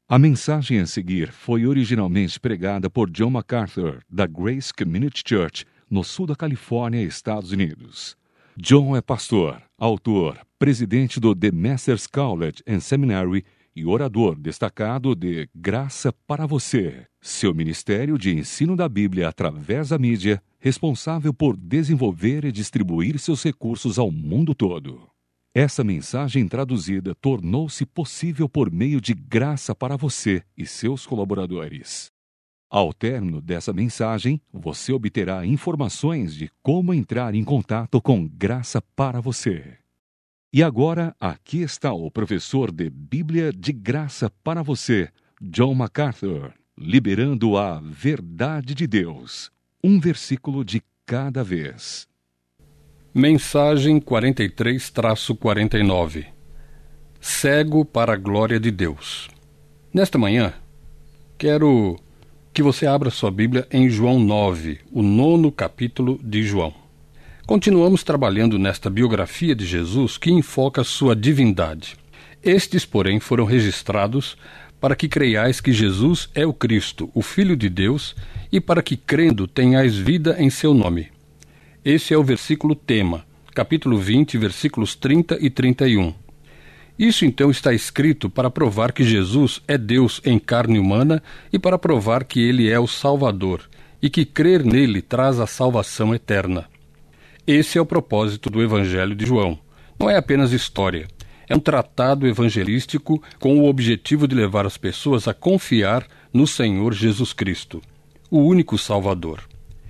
A mensagem a seguir foi originalmente pregada por John MacArthur, da Grace Community Church, no sul da Califórnia, Estados Unidos. John é pastor, autor, presidente do The Masters College and Seminary e orador destacado de Graça para Você, seu ministério de ensino da Bíblia através da mídia, responsável por desenvolver e distribuir seus recursos ao mundo todo. Essa mensagem traduzida tornou-se possível por meio de Graça para Você e seus colaboradores. Ao término dessa mensagem, você obterá informações de como entrar em contato com Graça para Você. E agora, aqui está o professor de Bíblia de Graça para Você, John MacArthur, liberando a verdade de Deus, um versículo de cada vez. Mensagem 43-49. Cego para a glória de Deus. Nesta manhã, quero que você abra sua Bíblia em João 9, o 9º capítulo de João. Continuamos trabalhando nesta biografia de Jesus que enfoca sua divindade. Estes, porém, foram registrados para que creiais que Jesus é o Cristo, o Filho de Deus, e para que, crendo, tenhais vida em seu nome. Esse é o versículo tema, capítulo 20, versículos 30 e 31. Isso então está escrito para provar que Jesus é Deus em carne humana e para provar que ele é o Salvador e que crer nele traz a salvação eterna. Esse é o propósito do Evangelho de João. Não é apenas história. É um tratado evangelístico com o objetivo de levar as pessoas a confiar no Senhor Jesus Cristo, o único Salvador.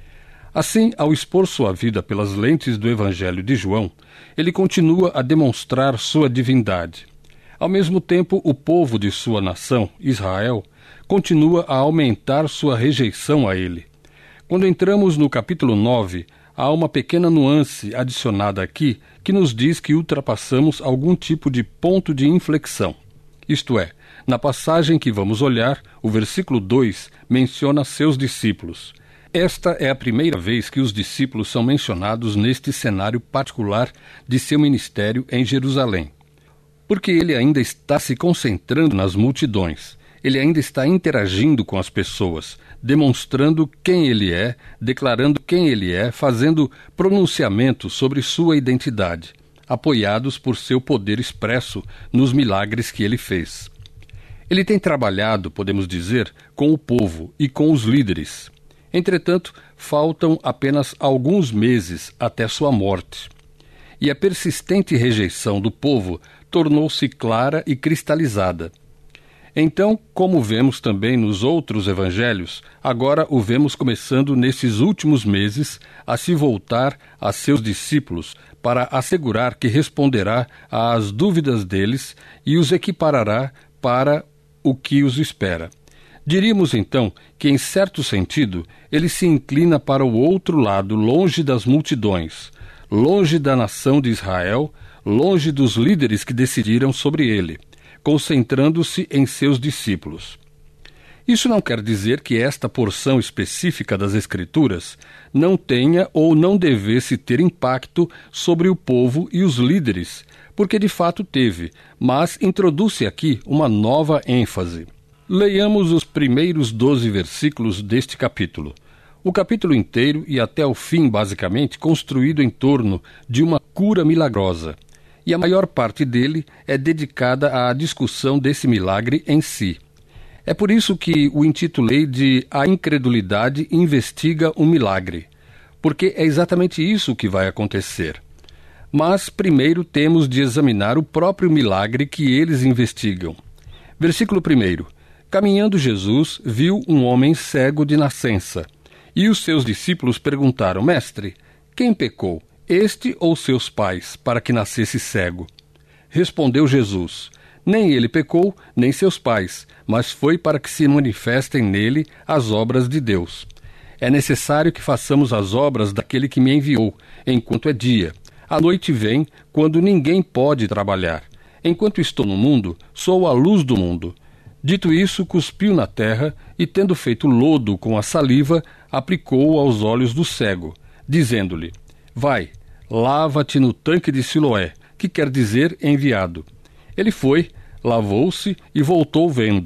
Assim, ao expor sua vida pelas lentes do Evangelho de João, ele continua a demonstrar sua divindade. Ao mesmo tempo, o povo de sua nação, Israel, continua a aumentar sua rejeição a ele. Quando entramos no capítulo 9, há uma pequena nuance adicionada aqui que nos diz que ultrapassamos algum tipo de ponto de inflexão. Isto é, na passagem que vamos olhar, o versículo 2 menciona seus discípulos. Esta é a primeira vez que os discípulos são mencionados neste cenário particular de seu ministério em Jerusalém. Porque ele ainda está se concentrando nas multidões. Ele ainda está interagindo com as pessoas, demonstrando quem ele é, declarando quem ele é, fazendo pronunciamentos sobre sua identidade, apoiados por seu poder expresso nos milagres que ele fez. Ele tem trabalhado, podemos dizer, com o povo e com os líderes. Entretanto, faltam apenas alguns meses até sua morte. E a persistente rejeição do povo tornou-se clara e cristalizada. Então, como vemos também nos outros evangelhos, agora o vemos começando nesses últimos meses a se voltar a seus discípulos para assegurar que responderá às dúvidas deles e os equiparará para o que os espera. Diríamos então que, em certo sentido, ele se inclina para o outro lado, longe das multidões, longe da nação de Israel, longe dos líderes que decidiram sobre ele, concentrando-se em seus discípulos. Isso não quer dizer que esta porção específica das Escrituras não tenha ou não devesse ter impacto sobre o povo e os líderes, porque de fato teve, mas introduz-se aqui uma nova ênfase. Leiamos os primeiros 12 versículos deste capítulo. O capítulo inteiro e até o fim, basicamente, construído em torno de uma cura milagrosa. E a maior parte dele é dedicada à discussão desse milagre em si. É por isso que o intitulei de A Incredulidade Investiga o Milagre, porque é exatamente isso que vai acontecer. Mas primeiro temos de examinar o próprio milagre que eles investigam. Versículo 1. Caminhando Jesus, viu um homem cego de nascença. E os seus discípulos perguntaram: Mestre, quem pecou, este ou seus pais, para que nascesse cego? Respondeu Jesus: Nem ele pecou, nem seus pais, mas foi para que se manifestem nele as obras de Deus. É necessário que façamos as obras daquele que me enviou, enquanto é dia. A noite vem, quando ninguém pode trabalhar. Enquanto estou no mundo, sou a luz do mundo. Dito isso, cuspiu na terra e, tendo feito lodo com a saliva, aplicou-o aos olhos do cego, dizendo-lhe: Vai, lava-te no tanque de Siloé, que quer dizer enviado. Ele foi, lavou-se e voltou vendo.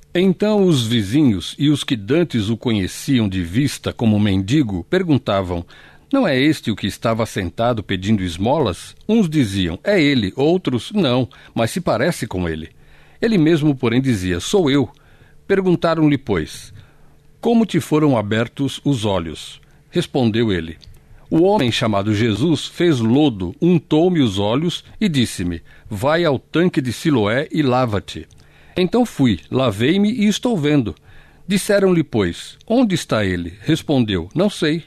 Então os vizinhos e os que dantes o conheciam de vista como mendigo perguntavam: não é este o que estava sentado pedindo esmolas? Uns diziam: é ele, outros: não, mas se parece com ele. Ele mesmo, porém, dizia: sou eu. Perguntaram-lhe, pois: como te foram abertos os olhos? Respondeu ele: o homem chamado Jesus fez lodo, untou-me os olhos e disse-me: vai ao tanque de Siloé e lava-te. Então fui, lavei-me e estou vendo. Disseram-lhe, pois: onde está ele? Respondeu: não sei.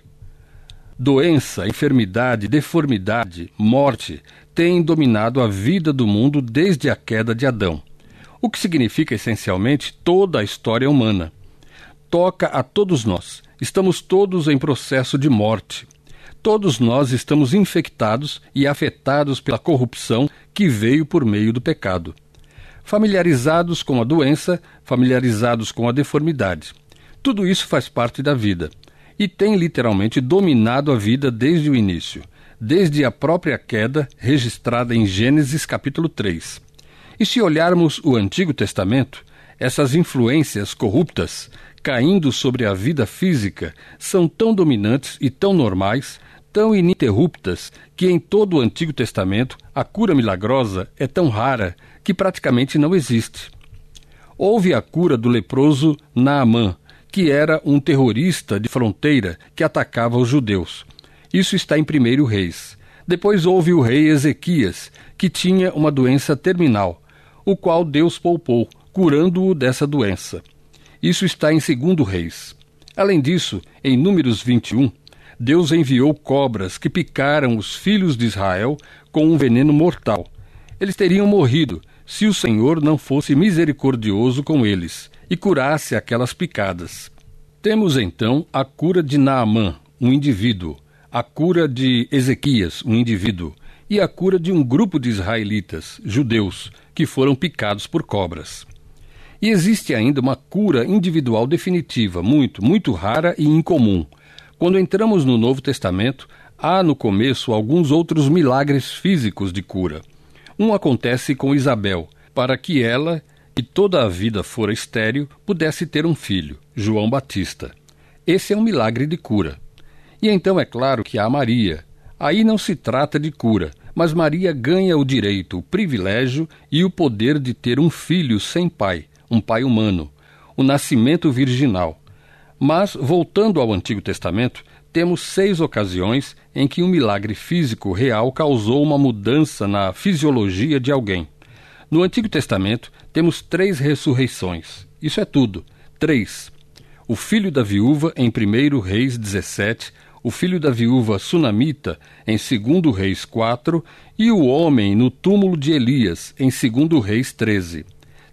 Doença, enfermidade, deformidade, morte têm dominado a vida do mundo desde a queda de Adão, o que significa essencialmente toda a história humana. Toca a todos nós. Estamos todos em processo de morte. Todos nós estamos infectados e afetados pela corrupção que veio por meio do pecado. Familiarizados com a doença, familiarizados com a deformidade. Tudo isso faz parte da vida e tem literalmente dominado a vida desde o início, desde a própria queda registrada em Gênesis capítulo 3. E se olharmos o Antigo Testamento, essas influências corruptas caindo sobre a vida física são tão dominantes e tão normais, tão ininterruptas, que em todo o Antigo Testamento a cura milagrosa é tão rara que praticamente não existe. Houve a cura do leproso Naamã, que era um terrorista de fronteira que atacava os judeus. Isso está em 1 Reis. Depois houve o rei Ezequias, que tinha uma doença terminal, o qual Deus poupou, curando-o dessa doença. Isso está em 2 Reis. Além disso, em Números 21, Deus enviou cobras que picaram os filhos de Israel com um veneno mortal. Eles teriam morrido se o Senhor não fosse misericordioso com eles e curasse aquelas picadas. Temos então a cura de Naamã, um indivíduo, a cura de Ezequias, um indivíduo, e a cura de um grupo de israelitas, judeus, que foram picados por cobras. E existe ainda uma cura individual definitiva, muito rara e incomum. Quando entramos no Novo Testamento, há no começo alguns outros milagres físicos de cura. Um acontece com Isabel, para que ela, que toda a vida fora estéril, pudesse ter um filho, João Batista. Esse é um milagre de cura. E então é claro que há Maria. Aí não se trata de cura, mas Maria ganha o direito, o privilégio e o poder de ter um filho sem pai, um pai humano, o nascimento virginal. Mas, voltando ao Antigo Testamento, temos 6 ocasiões em que um milagre físico real causou uma mudança na fisiologia de alguém. No Antigo Testamento, temos 3 ressurreições. Isso é tudo. 3. O filho da viúva em 1 Reis 17, o filho da viúva sunamita em 2 Reis 4 e o homem no túmulo de Elias em 2 Reis 13.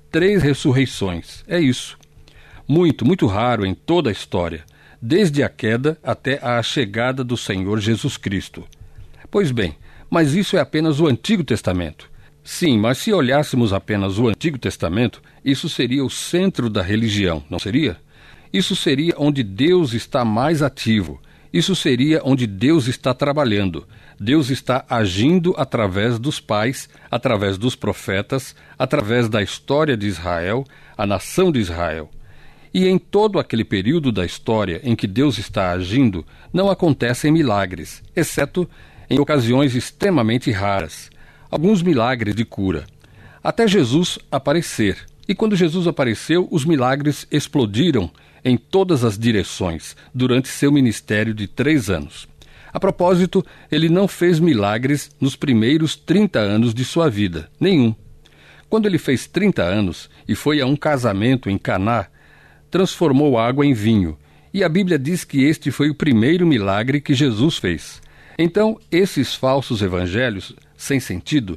3 ressurreições. É isso. Muito raro em toda a história, desde a queda até a chegada do Senhor Jesus Cristo. Pois bem, mas isso é apenas o Antigo Testamento. Sim, mas se olhássemos apenas o Antigo Testamento, isso seria o centro da religião, não seria? Isso seria onde Deus está mais ativo. Isso seria onde Deus está trabalhando. Deus está agindo através dos pais, através dos profetas, através da história de Israel, a nação de Israel. E em todo aquele período da história em que Deus está agindo, não acontecem milagres, exceto em ocasiões extremamente raras. Alguns milagres de cura, até Jesus aparecer. E quando Jesus apareceu, os milagres explodiram em todas as direções durante seu ministério de 3 anos. A propósito, ele não fez milagres nos primeiros 30 anos de sua vida, nenhum. Quando ele fez 30 anos e foi a um casamento em Caná, transformou água em vinho, e a Bíblia diz que este foi o primeiro milagre que Jesus fez. Então, esses falsos evangelhos sem sentido,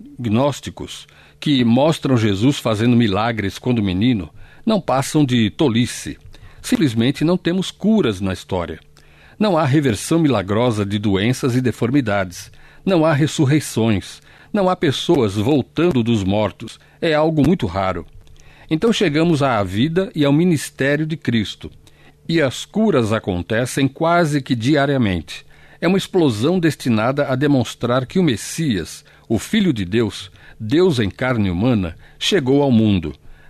gnósticos, que mostram Jesus fazendo milagres quando menino, não passam de tolice. Simplesmente não temos curas na história. Não há reversão milagrosa de doenças e deformidades. Não há ressurreições. Não há pessoas voltando dos mortos. É algo muito raro. Então chegamos à vida e ao ministério de Cristo. E as curas acontecem quase que diariamente. É uma explosão destinada a demonstrar que o Messias, o Filho de Deus, Deus em carne humana, chegou ao mundo.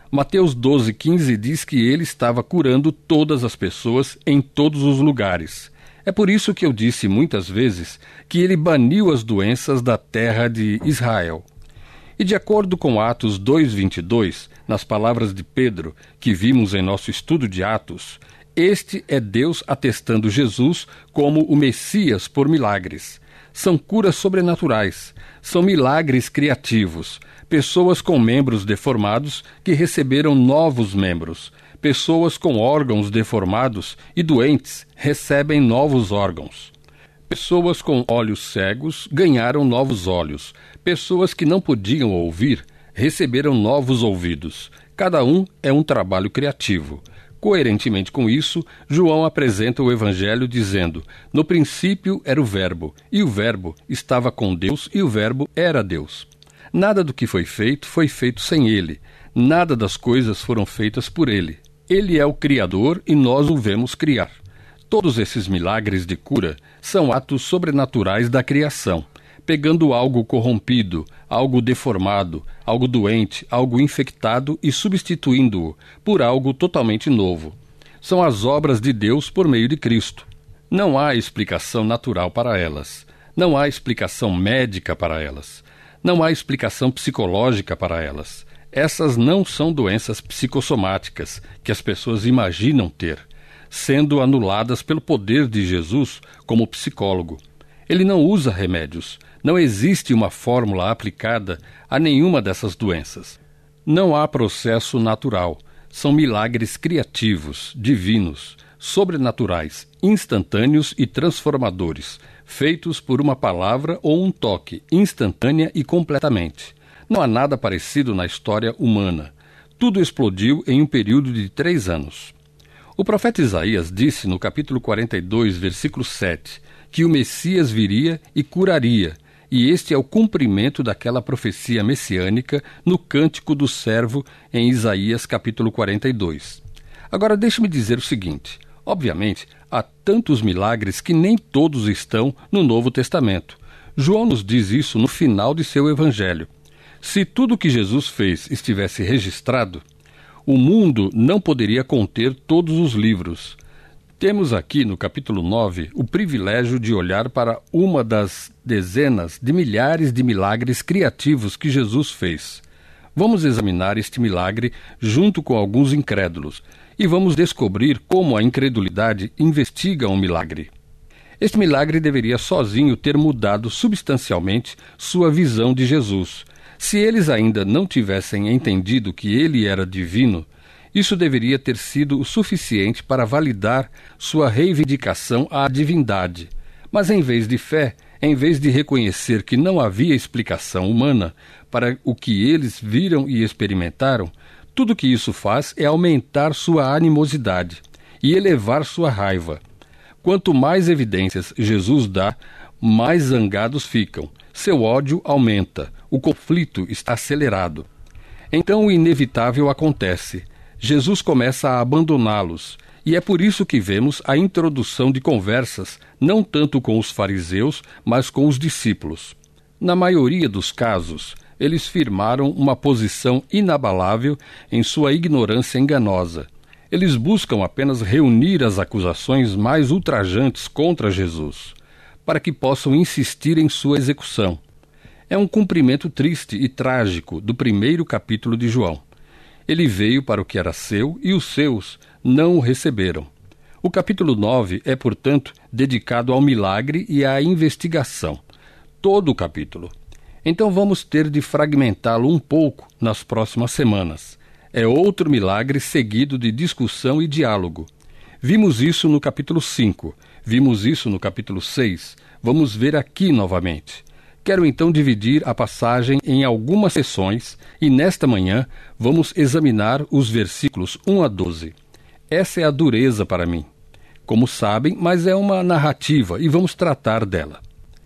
Mateus 12:15 diz que ele estava curando todas as pessoas em todos os lugares. É por isso que eu disse muitas vezes que ele baniu as doenças da terra de Israel. E de acordo com Atos 2:22, nas palavras de Pedro, que vimos em nosso estudo de Atos, este é Deus atestando Jesus como o Messias por milagres. São curas sobrenaturais, são milagres criativos, pessoas com membros deformados que receberam novos membros, pessoas com órgãos deformados e doentes recebem novos órgãos. Pessoas com olhos cegos ganharam novos olhos. Pessoas que não podiam ouvir receberam novos ouvidos. Cada um é um trabalho criativo. Coerentemente com isso, João apresenta o Evangelho dizendo: no princípio era o Verbo, e o Verbo estava com Deus, e o Verbo era Deus. Nada do que foi feito sem ele. Nada das coisas foram feitas por ele. Ele é o Criador e nós o vemos criar. Todos esses milagres de cura são atos sobrenaturais da criação, pegando algo corrompido, algo deformado, algo doente, algo infectado e substituindo-o por algo totalmente novo. São as obras de Deus por meio de Cristo. Não há explicação natural para elas. Não há explicação médica para elas. Não há explicação psicológica para elas. Essas não são doenças psicossomáticas que as pessoas imaginam ter, sendo anuladas pelo poder de Jesus como psicólogo. Ele não usa remédios. Não existe uma fórmula aplicada a nenhuma dessas doenças. Não há processo natural. São milagres criativos, divinos, sobrenaturais, instantâneos e transformadores, feitos por uma palavra ou um toque, instantânea e completamente. Não há nada parecido na história humana. Tudo explodiu em um período de 3 anos. O profeta Isaías disse no capítulo 42, versículo 7, que o Messias viria e curaria, e este é o cumprimento daquela profecia messiânica no Cântico do Servo em Isaías capítulo 42. Agora deixe-me dizer o seguinte: obviamente, há tantos milagres que nem todos estão no Novo Testamento. João nos diz isso no final de seu Evangelho. Se tudo o que Jesus fez estivesse registrado, o mundo não poderia conter todos os livros. Temos aqui no capítulo 9 o privilégio de olhar para uma das dezenas de milhares de milagres criativos que Jesus fez. Vamos examinar este milagre junto com alguns incrédulos e vamos descobrir como a incredulidade investiga um milagre. Este milagre deveria sozinho ter mudado substancialmente sua visão de Jesus. Se eles ainda não tivessem entendido que ele era divino, isso deveria ter sido o suficiente para validar sua reivindicação à divindade. Mas em vez de fé, em vez de reconhecer que não havia explicação humana para o que eles viram e experimentaram, tudo que isso faz é aumentar sua animosidade e elevar sua raiva. Quanto mais evidências Jesus dá, mais zangados ficam. Seu ódio aumenta, o conflito está acelerado. Então o inevitável acontece. Jesus começa a abandoná-los, e é por isso que vemos a introdução de conversas, não tanto com os fariseus, mas com os discípulos. Na maioria dos casos, eles firmaram uma posição inabalável em sua ignorância enganosa. Eles buscam apenas reunir as acusações mais ultrajantes contra Jesus, para que possam insistir em sua execução. É um cumprimento triste e trágico do primeiro capítulo de João. Ele veio para o que era seu e os seus não o receberam. O capítulo 9 é, portanto, dedicado ao milagre e à investigação. Todo o capítulo. Então vamos ter de fragmentá-lo um pouco nas próximas semanas. É outro milagre seguido de discussão e diálogo. Vimos isso no capítulo 5, vimos isso no capítulo 6, vamos ver aqui novamente. Quero então dividir a passagem em algumas sessões e nesta manhã vamos examinar os versículos 1 a 12. Essa é a dureza para mim. Como sabem, mas é uma narrativa e vamos tratar dela.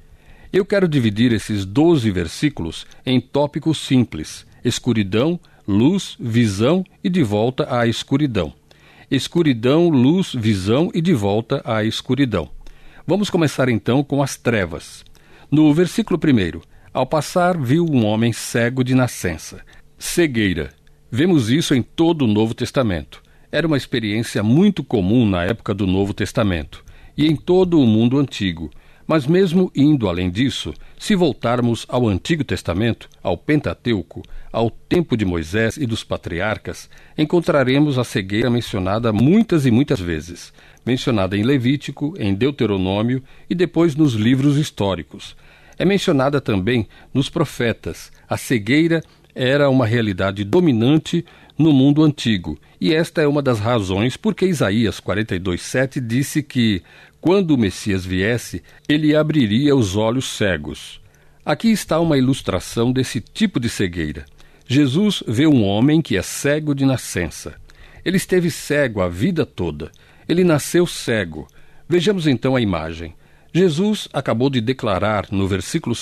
Eu quero dividir esses 12 versículos em tópicos simples: escuridão, luz, visão e de volta à escuridão. Escuridão, luz, visão e de volta à escuridão. Vamos começar então com as trevas. No versículo 1, ao passar viu um homem cego de nascença. Cegueira. Vemos isso em todo o Novo Testamento. Era uma experiência muito comum na época do Novo Testamento e em todo o mundo antigo. Mas mesmo indo além disso, se voltarmos ao Antigo Testamento, ao Pentateuco, ao tempo de Moisés e dos patriarcas, encontraremos a cegueira mencionada muitas e muitas vezes, mencionada em Levítico, em Deuteronômio e depois nos livros históricos. É mencionada também nos profetas. A cegueira era uma realidade dominante no mundo antigo, e esta é uma das razões por que Isaías 42:7 disse que, quando o Messias viesse, ele abriria os olhos cegos. Aqui está uma ilustração desse tipo de cegueira. Jesus vê um homem que é cego de nascença. Ele esteve cego a vida toda. Ele nasceu cego. Vejamos então a imagem. Jesus acabou de declarar no versículo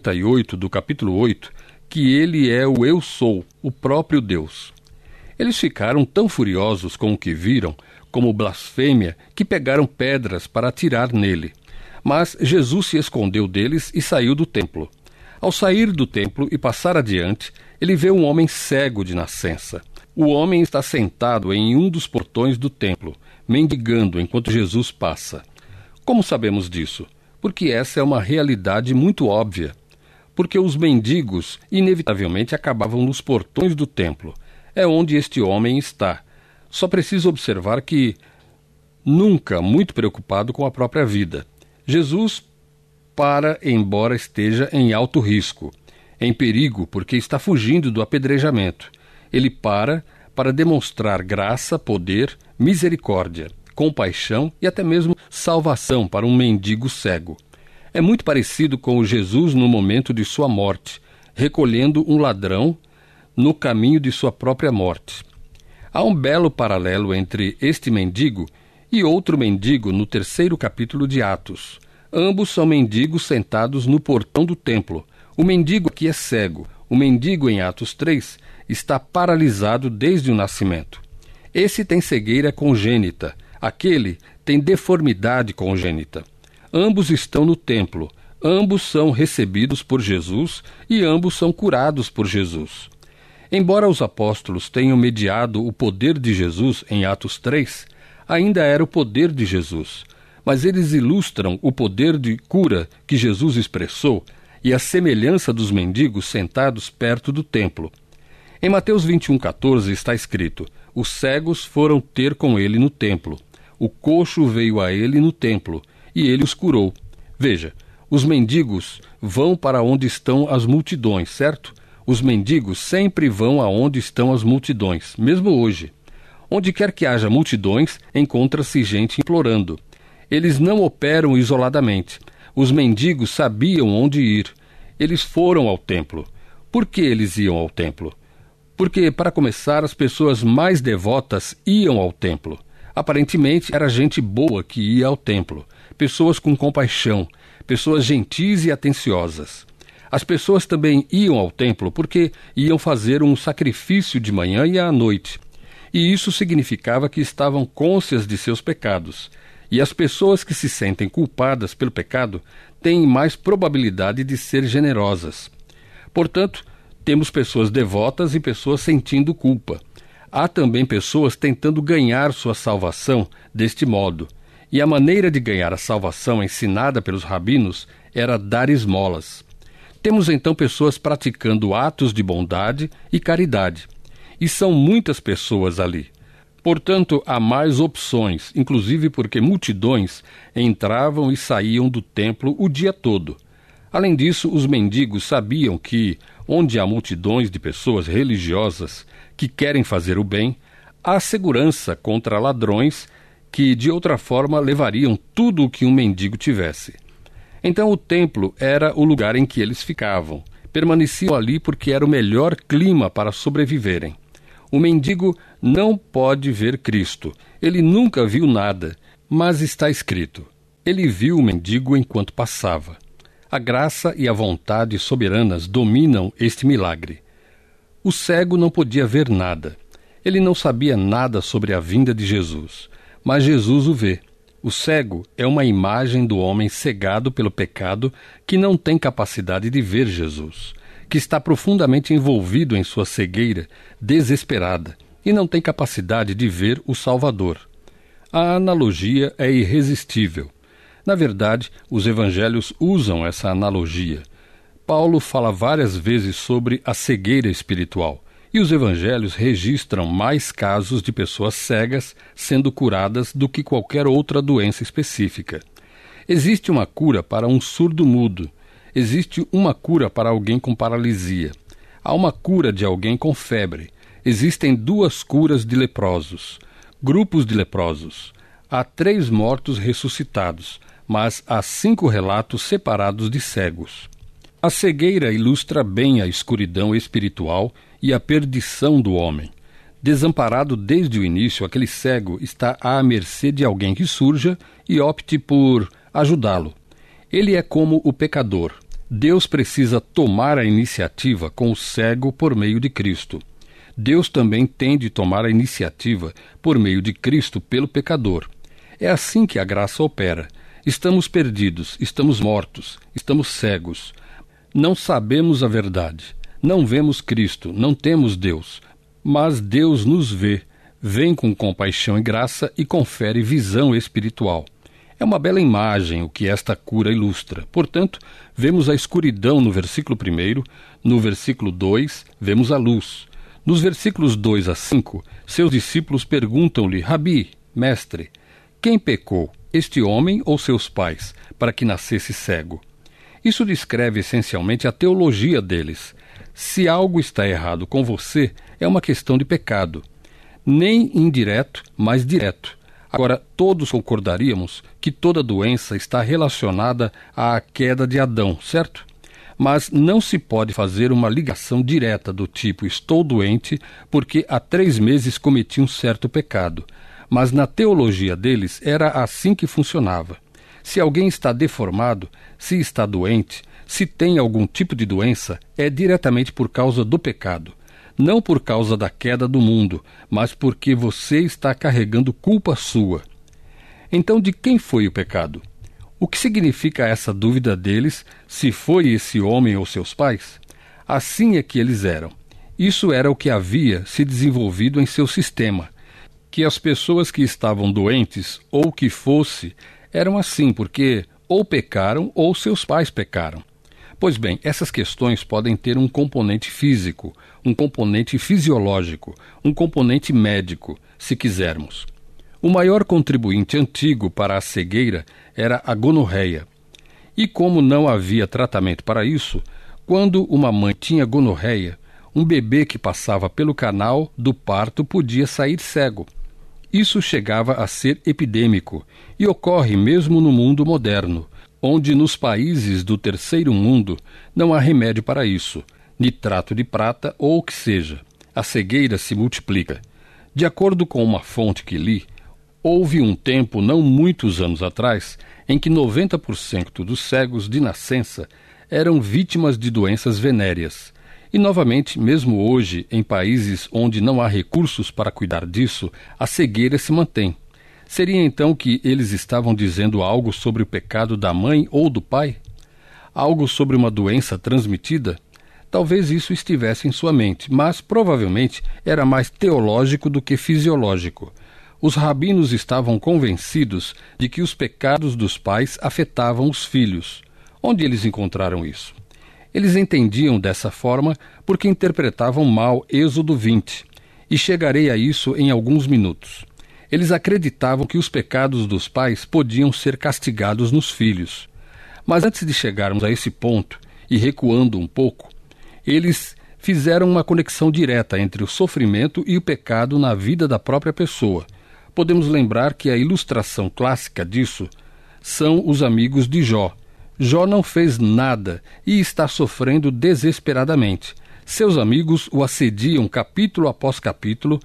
58 do capítulo 8 que ele é o Eu Sou, o próprio Deus. Eles ficaram tão furiosos com o que viram, como blasfêmia, que pegaram pedras para atirar nele. Mas Jesus se escondeu deles e saiu do templo. Ao sair do templo e passar adiante, ele vê um homem cego de nascença. O homem está sentado em um dos portões do templo, mendigando enquanto Jesus passa. Como sabemos disso? Porque essa é uma realidade muito óbvia. Porque os mendigos, inevitavelmente, acabavam nos portões do templo. É onde este homem está. Só preciso observar que, nunca muito preocupado com a própria vida, Jesus para, embora esteja em alto risco, em perigo porque está fugindo do apedrejamento. Ele para demonstrar graça, poder, misericórdia, compaixão e até mesmo salvação para um mendigo cego. É muito parecido com o Jesus no momento de sua morte, recolhendo um ladrão no caminho de sua própria morte. Há um belo paralelo entre este mendigo e outro mendigo no 3º capítulo de Atos. Ambos são mendigos sentados no portão do templo. O mendigo aqui é cego. O mendigo em Atos 3 está paralisado desde o nascimento. Esse tem cegueira congênita. Aquele tem deformidade congênita. Ambos estão no templo. Ambos são recebidos por Jesus e ambos são curados por Jesus. Embora os apóstolos tenham mediado o poder de Jesus em Atos 3, ainda era o poder de Jesus, mas eles ilustram o poder de cura que Jesus expressou e a semelhança dos mendigos sentados perto do templo. Em Mateus 21:14 está escrito: os cegos foram ter com ele no templo, o coxo veio a ele no templo, e ele os curou. Veja, os mendigos vão para onde estão as multidões, certo? Os mendigos sempre vão aonde estão as multidões, mesmo hoje. Onde quer que haja multidões, encontra-se gente implorando. Eles não operam isoladamente. Os mendigos sabiam onde ir. Eles foram ao templo. Por que eles iam ao templo? Porque, para começar, as pessoas mais devotas iam ao templo. Aparentemente, era gente boa que ia ao templo. Pessoas com compaixão, pessoas gentis e atenciosas. As pessoas também iam ao templo porque iam fazer um sacrifício de manhã e à noite. E isso significava que estavam cônscias de seus pecados. E as pessoas que se sentem culpadas pelo pecado têm mais probabilidade de ser generosas. Portanto, temos pessoas devotas e pessoas sentindo culpa. Há também pessoas tentando ganhar sua salvação deste modo. E a maneira de ganhar a salvação ensinada pelos rabinos era dar esmolas. Temos então pessoas praticando atos de bondade e caridade. E são muitas pessoas ali. Portanto, há mais opções, inclusive porque multidões entravam e saíam do templo o dia todo. Além disso, os mendigos sabiam que, onde há multidões de pessoas religiosas que querem fazer o bem, há segurança contra ladrões que, de outra forma, levariam tudo o que um mendigo tivesse. Então o templo era o lugar em que eles ficavam. Permaneciam ali porque era o melhor clima para sobreviverem. O mendigo não pode ver Cristo. Ele nunca viu nada, mas está escrito: ele viu o mendigo enquanto passava. A graça e a vontade soberanas dominam este milagre. O cego não podia ver nada. Ele não sabia nada sobre a vinda de Jesus, mas Jesus o vê. O cego é uma imagem do homem cegado pelo pecado que não tem capacidade de ver Jesus. que está profundamente envolvido em sua cegueira desesperada e não tem capacidade de ver o Salvador. A analogia é irresistível. Na verdade, os evangelhos usam essa analogia. Paulo fala várias vezes sobre a cegueira espiritual, e os evangelhos registram mais casos de pessoas cegas sendo curadas do que qualquer outra doença específica. Existe uma cura para um surdo-mudo. Existe uma cura para alguém com paralisia. Há uma cura de alguém com febre. Existem 2 curas de leprosos. Grupos de leprosos. Há 3 mortos ressuscitados, mas há 5 relatos separados de cegos. A cegueira ilustra bem a escuridão espiritual e a perdição do homem. Desamparado desde o início, aquele cego está à mercê de alguém que surja e opte por ajudá-lo. Ele é como o pecador. Deus precisa tomar a iniciativa com o cego por meio de Cristo. Deus também tem de tomar a iniciativa por meio de Cristo pelo pecador. É assim que a graça opera. Estamos perdidos, estamos mortos, estamos cegos. Não sabemos a verdade. Não vemos Cristo, não temos Deus. Mas Deus nos vê, vem com compaixão e graça e confere visão espiritual. É uma bela imagem o que esta cura ilustra. Portanto, vemos a escuridão no versículo 1, no versículo 2, vemos a luz. Nos versículos 2 a 5, seus discípulos perguntam-lhe: Rabi, mestre, quem pecou, este homem ou seus pais, para que nascesse cego? Isso descreve essencialmente a teologia deles. Se algo está errado com você, é uma questão de pecado. Nem indireto, mas direto. Agora, todos concordaríamos que toda doença está relacionada à queda de Adão, certo? Mas não se pode fazer uma ligação direta do tipo estou doente porque há 3 meses cometi um certo pecado. Mas na teologia deles era assim que funcionava. Se alguém está deformado, se está doente, se tem algum tipo de doença, é diretamente por causa do pecado. Não por causa da queda do mundo, mas porque você está carregando culpa sua. Então, de quem foi o pecado? O que significa essa dúvida deles, se foi esse homem ou seus pais? Assim é que eles eram. Isso era o que havia se desenvolvido em seu sistema. Que as pessoas que estavam doentes, ou que fosse, eram assim porque ou pecaram ou seus pais pecaram. Pois bem, essas questões podem ter um componente físico, um componente fisiológico, um componente médico, se quisermos. O maior contribuinte antigo para a cegueira era a gonorreia. E como não havia tratamento para isso, quando uma mãe tinha gonorreia, um bebê que passava pelo canal do parto podia sair cego. Isso chegava a ser epidêmico e ocorre mesmo no mundo moderno, onde nos países do terceiro mundo não há remédio para isso, nitrato de prata ou o que seja. A cegueira se multiplica. De acordo com uma fonte que li, houve um tempo, não muitos anos atrás, em que 90% dos cegos de nascença eram vítimas de doenças venéreas. E, novamente, mesmo hoje, em países onde não há recursos para cuidar disso, a cegueira se mantém. Seria então que eles estavam dizendo algo sobre o pecado da mãe ou do pai? Algo sobre uma doença transmitida? Talvez isso estivesse em sua mente, mas provavelmente era mais teológico do que fisiológico. Os rabinos estavam convencidos de que os pecados dos pais afetavam os filhos. Onde eles encontraram isso? Eles entendiam dessa forma porque interpretavam mal Êxodo 20, e chegarei a isso em alguns minutos. Eles acreditavam que os pecados dos pais podiam ser castigados nos filhos. Mas antes de chegarmos a esse ponto, e recuando um pouco, eles fizeram uma conexão direta entre o sofrimento e o pecado na vida da própria pessoa. Podemos lembrar que a ilustração clássica disso são os amigos de Jó. Jó não fez nada e está sofrendo desesperadamente. Seus amigos o assediam capítulo após capítulo,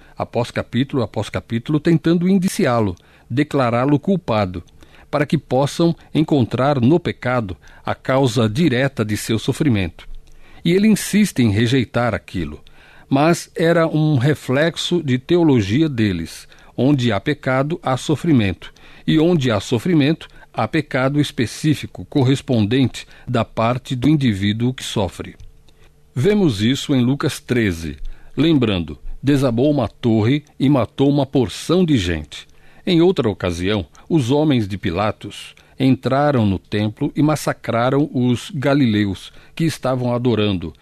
tentando indiciá-lo, declará-lo culpado, para que possam encontrar no pecado a causa direta de seu sofrimento. E ele insiste em rejeitar aquilo, mas era um reflexo de teologia deles. Onde há pecado, há sofrimento, e onde há sofrimento, há pecado específico, correspondente da parte do indivíduo que sofre. Vemos isso em Lucas 13. Lembrando, desabou uma torre e matou uma porção de gente. Em outra ocasião, os homens de Pilatos entraram no templo e massacraram os galileus que estavam adorando.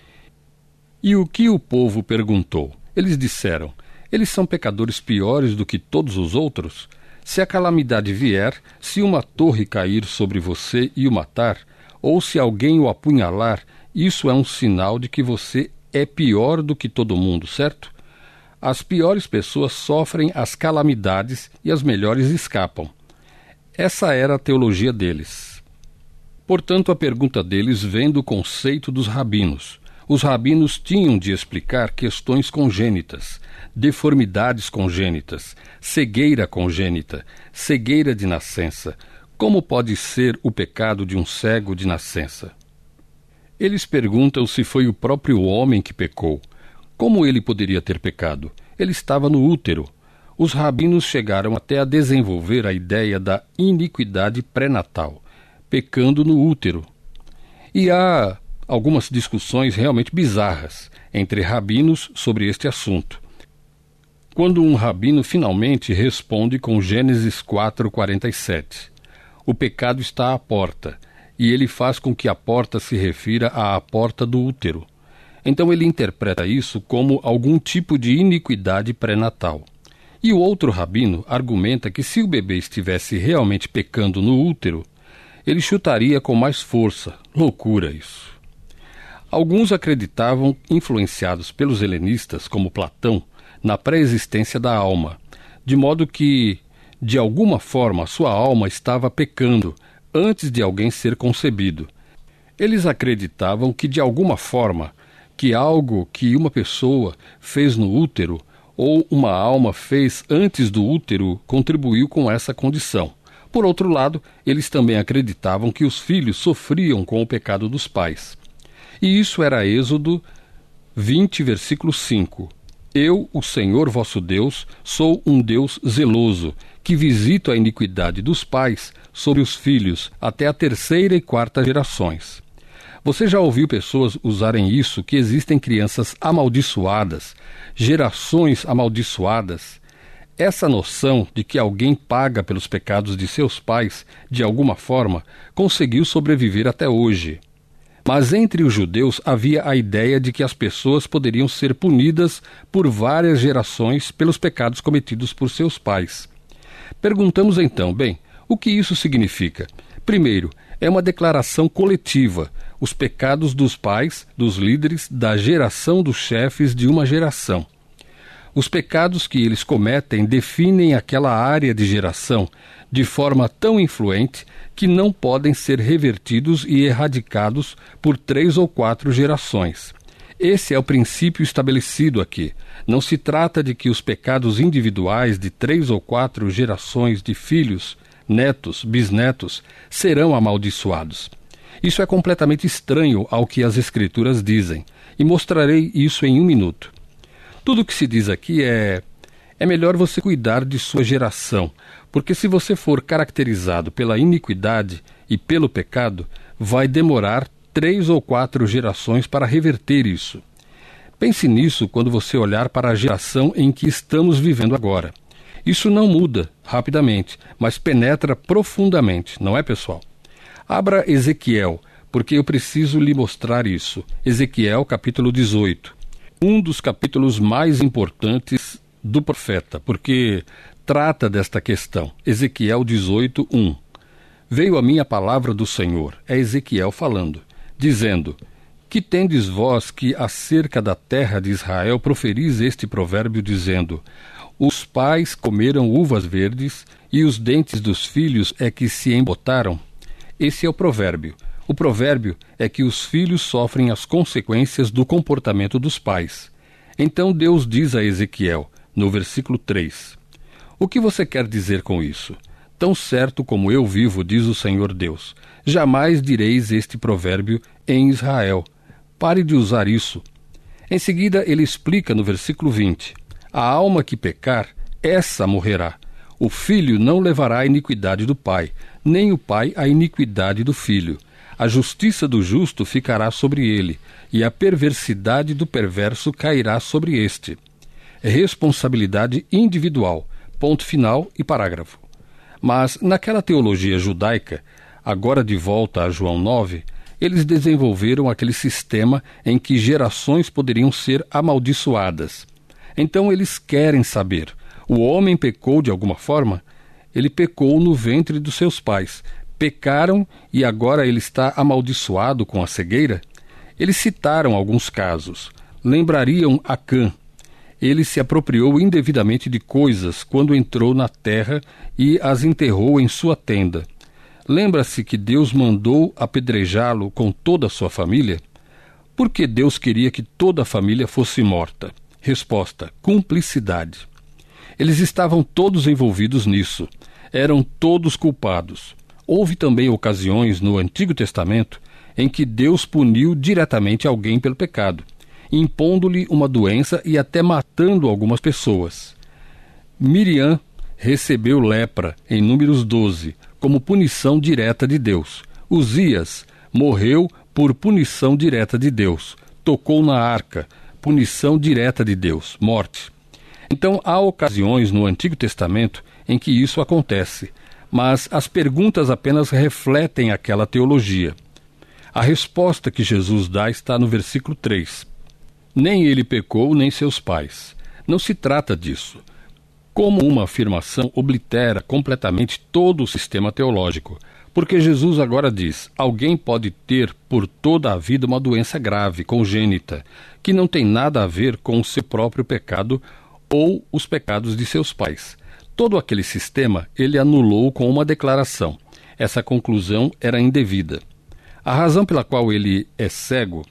E o que o povo perguntou? Eles disseram: eles são pecadores piores do que todos os outros? Se a calamidade vier, se uma torre cair sobre você e o matar, ou se alguém o apunhalar, isso é um sinal de que você é pior do que todo mundo, certo? As piores pessoas sofrem as calamidades e as melhores escapam. Essa era a teologia deles. Portanto, a pergunta deles vem do conceito dos rabinos. Os rabinos tinham de explicar questões congênitas, deformidades congênitas, cegueira congênita, cegueira de nascença. Como pode ser o pecado de um cego de nascença? Eles perguntam se foi o próprio homem que pecou. Como ele poderia ter pecado? Ele estava no útero. Os rabinos chegaram até a desenvolver a ideia da iniquidade pré-natal, pecando no útero. E há algumas discussões realmente bizarras entre rabinos sobre este assunto. Quando um rabino finalmente responde com Gênesis 4:47, o pecado está à porta, e ele faz com que a porta se refira à porta do útero. Então ele interpreta isso como algum tipo de iniquidade pré-natal. E o outro rabino argumenta que se o bebê estivesse realmente pecando no útero, ele chutaria com mais força. Loucura isso. Alguns acreditavam, influenciados pelos helenistas, como Platão, na pré-existência da alma, de modo que, de alguma forma, sua alma estava pecando antes de alguém ser concebido. Eles acreditavam que, de alguma forma, que algo que uma pessoa fez no útero ou uma alma fez antes do útero contribuiu com essa condição. Por outro lado, eles também acreditavam que os filhos sofriam com o pecado dos pais. E isso era Êxodo 20, versículo 5. Eu, o Senhor vosso Deus, sou um Deus zeloso, que visito a iniquidade dos pais sobre os filhos até a 3ª e 4ª gerações. Você já ouviu pessoas usarem isso, que existem crianças amaldiçoadas, gerações amaldiçoadas? Essa noção de que alguém paga pelos pecados de seus pais, de alguma forma, conseguiu sobreviver até hoje. Mas entre os judeus havia a ideia de que as pessoas poderiam ser punidas por várias gerações pelos pecados cometidos por seus pais. Perguntamos então, bem, o que isso significa? Primeiro, é uma declaração coletiva, os pecados dos pais, dos líderes, da geração dos chefes de uma geração. Os pecados que eles cometem definem aquela área de geração de forma tão influente que não podem ser revertidos e erradicados por 3 ou 4 gerações. Esse é o princípio estabelecido aqui. Não se trata de que os pecados individuais de 3 ou 4 gerações de filhos, netos, bisnetos, serão amaldiçoados. Isso é completamente estranho ao que as Escrituras dizem, e mostrarei isso em 1 minuto. Tudo o que se diz aqui é melhor você cuidar de sua geração, porque se você for caracterizado pela iniquidade e pelo pecado, vai demorar 3 ou 4 gerações para reverter isso. Pense nisso quando você olhar para a geração em que estamos vivendo agora. Isso não muda rapidamente, mas penetra profundamente, não é, pessoal? Abra Ezequiel, porque eu preciso lhe mostrar isso. Ezequiel, capítulo 18. Um dos capítulos mais importantes do profeta, porque trata desta questão. Ezequiel 18, 1. Veio a mim a palavra do Senhor, é Ezequiel falando, dizendo: Que tendes vós que acerca da terra de Israel proferis este provérbio, dizendo: Os pais comeram uvas verdes, e os dentes dos filhos é que se embotaram? Esse é o provérbio. O provérbio é que os filhos sofrem as consequências do comportamento dos pais. Então Deus diz a Ezequiel, no versículo 3, o que você quer dizer com isso? Tão certo como eu vivo, diz o Senhor Deus, jamais direis este provérbio em Israel. Pare de usar isso. Em seguida, ele explica no versículo 20, a alma que pecar, essa morrerá. O filho não levará a iniquidade do pai, nem o pai a iniquidade do filho. A justiça do justo ficará sobre ele, e a perversidade do perverso cairá sobre este. É responsabilidade individual, ponto final e parágrafo. Mas, naquela teologia judaica, agora de volta a João 9, eles desenvolveram aquele sistema em que gerações poderiam ser amaldiçoadas. Então eles querem saber, o homem pecou de alguma forma? Ele pecou no ventre dos seus pais. Pecaram e agora ele está amaldiçoado com a cegueira? Eles citaram alguns casos. Lembrariam Acã. Ele se apropriou indevidamente de coisas quando entrou na terra e as enterrou em sua tenda. Lembra-se que Deus mandou apedrejá-lo com toda a sua família? Por que Deus queria que toda a família fosse morta? Resposta: cumplicidade. Eles estavam todos envolvidos nisso. Eram todos culpados. Houve também ocasiões no Antigo Testamento em que Deus puniu diretamente alguém pelo pecado, impondo-lhe uma doença e até matando algumas pessoas. Miriam recebeu lepra em Números 12, como punição direta de Deus. Uzias morreu por punição direta de Deus. Tocou na arca, punição direta de Deus, morte. Então há ocasiões no Antigo Testamento em que isso acontece, mas as perguntas apenas refletem aquela teologia. A resposta que Jesus dá está no versículo 3. Nem ele pecou, nem seus pais. Não se trata disso. Como uma afirmação oblitera completamente todo o sistema teológico, porque Jesus agora diz: alguém pode ter por toda a vida uma doença grave, congênita, que não tem nada a ver com o seu próprio pecado ou os pecados de seus pais. Todo aquele sistema ele anulou com uma declaração. Essa conclusão era indevida. A razão pela qual ele é cego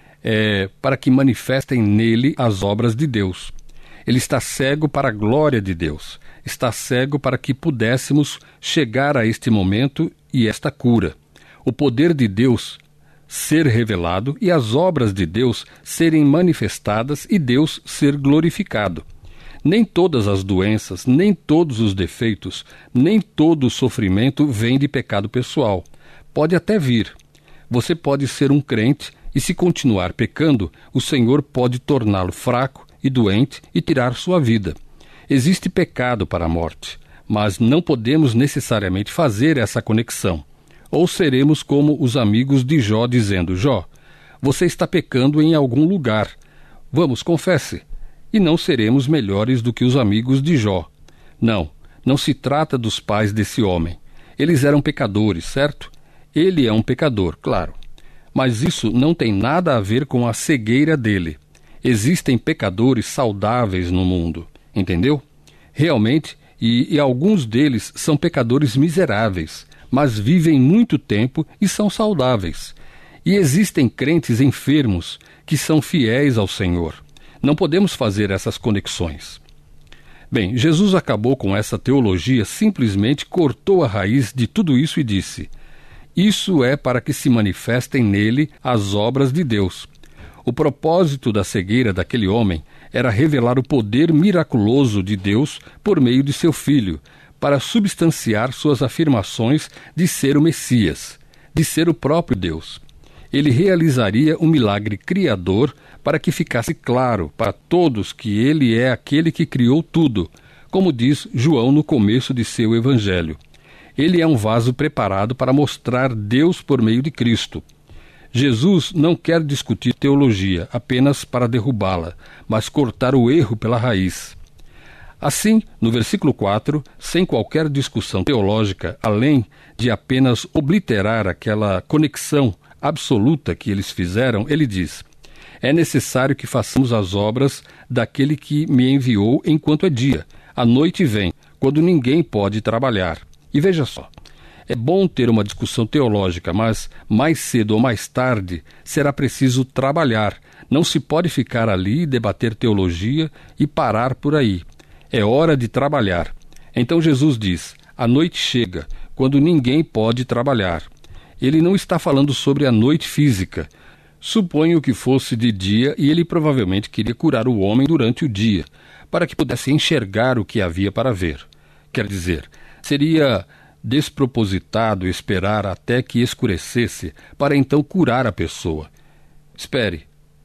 é para que manifestem nele as obras de Deus. Ele está cego para a glória de Deus. Está cego para que pudéssemos chegar a este momento e esta cura. O poder de Deus ser revelado e as obras de Deus serem manifestadas e Deus ser glorificado. Nem todas as doenças, nem todos os defeitos, nem todo o sofrimento vem de pecado pessoal. Pode até vir. Você pode ser um crente e, se continuar pecando, o Senhor pode torná-lo fraco e doente e tirar sua vida. Existe pecado para a morte, mas não podemos necessariamente fazer essa conexão. Ou seremos como os amigos de Jó dizendo: Jó, você está pecando em algum lugar. Vamos, confesse. E não seremos melhores do que os amigos de Jó. Não, não se trata dos pais desse homem. Eles eram pecadores, certo? Ele é um pecador, claro. Mas isso não tem nada a ver com a cegueira dele. Existem pecadores saudáveis no mundo, entendeu? Realmente, e alguns deles são pecadores miseráveis, mas vivem muito tempo e são saudáveis. E existem crentes enfermos que são fiéis ao Senhor. Não podemos fazer essas conexões. Bem, Jesus acabou com essa teologia, simplesmente cortou a raiz de tudo isso e disse: isso é para que se manifestem nele as obras de Deus. O propósito da cegueira daquele homem era revelar o poder miraculoso de Deus por meio de seu Filho, para substanciar suas afirmações de ser o Messias, de ser o próprio Deus. Ele realizaria um milagre criador para que ficasse claro para todos que ele é aquele que criou tudo, como diz João no começo de seu evangelho. Ele é um vaso preparado para mostrar Deus por meio de Cristo. Jesus não quer discutir teologia apenas para derrubá-la, mas cortar o erro pela raiz. Assim, no versículo 4, sem qualquer discussão teológica, além de apenas obliterar aquela conexão absoluta que eles fizeram, ele diz: é necessário que façamos as obras daquele que me enviou enquanto é dia. A noite vem, quando ninguém pode trabalhar. E veja só, é bom ter uma discussão teológica, mas mais cedo ou mais tarde será preciso trabalhar. Não se pode ficar ali e debater teologia e parar por aí. É hora de trabalhar. Então Jesus diz: a noite chega, quando ninguém pode trabalhar. Ele não está falando sobre a noite física. Suponho que fosse de dia e ele provavelmente queria curar o homem durante o dia, para que pudesse enxergar o que havia para ver. Quer dizer, seria despropositado esperar até que escurecesse para então curar a pessoa. Espere,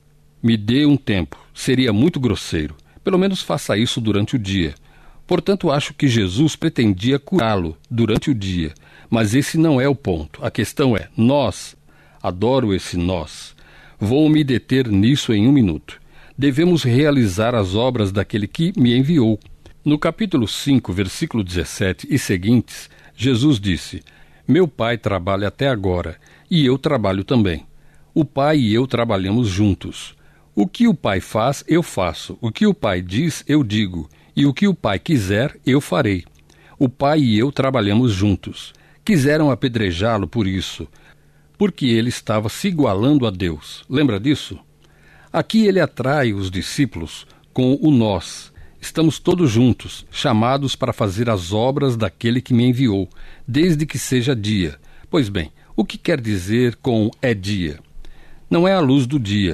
me dê um tempo, seria muito grosseiro. Pelo menos faça isso durante o dia. Portanto, acho que Jesus pretendia curá-lo durante o dia, mas esse não é o ponto. A questão é, nós, adoro esse nós, vou me deter nisso em um minuto. Devemos realizar as obras daquele que me enviou. No capítulo 5, versículo 17 e seguintes, Jesus disse: Meu Pai trabalha até agora, e eu trabalho também. O Pai e eu trabalhamos juntos. O que o Pai faz, eu faço. O que o Pai diz, eu digo. E o que o Pai quiser, eu farei. O Pai e eu trabalhamos juntos. Quiseram apedrejá-lo por isso, porque ele estava se igualando a Deus. Lembra disso? Aqui ele atrai os discípulos com o nós. Estamos todos juntos, chamados para fazer as obras daquele que me enviou, desde que seja dia. Pois bem, o que quer dizer com é dia? Não é a luz do dia,